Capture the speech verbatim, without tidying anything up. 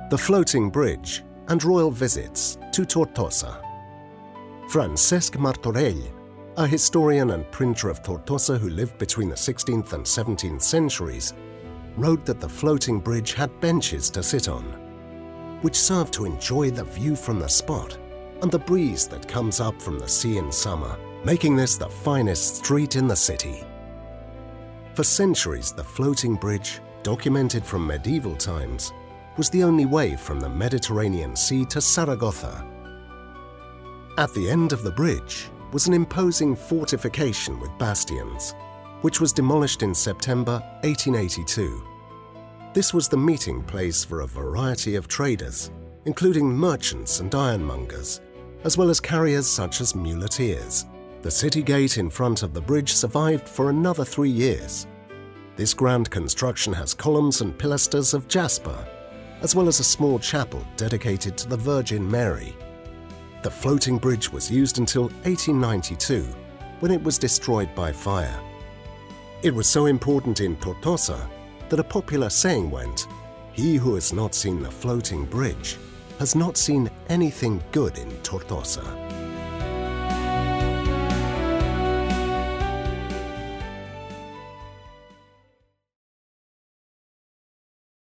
the floating bridge, and royal visits to Tortosa. Francesc Martorell, a historian and printer of Tortosa who lived between the sixteenth and seventeenth centuries, wrote that the floating bridge had benches to sit on, which served to enjoy the view from the spot and the breeze that comes up from the sea in summer, making this the finest street in the city. For centuries, the floating bridge, documented from medieval times, was the only way from the Mediterranean Sea to Zaragoza. At the end of the bridge was an imposing fortification with bastions, which was demolished in September eighteen eighty-two. This was the meeting place for a variety of traders, including merchants and ironmongers, as well as carriers such as muleteers. The city gate in front of the bridge survived for another three years. This grand construction has columns and pilasters of jasper, as well as a small chapel dedicated to the Virgin Mary. The floating bridge was used until eighteen ninety-two, when it was destroyed by fire. It was so important in Tortosa that a popular saying went, "He who has not seen the floating bridge has not seen anything good in Tortosa."